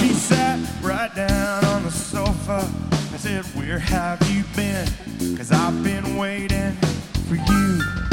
She sat right down on the sofa. I said, where have you been? 'Cause I've been waiting for you.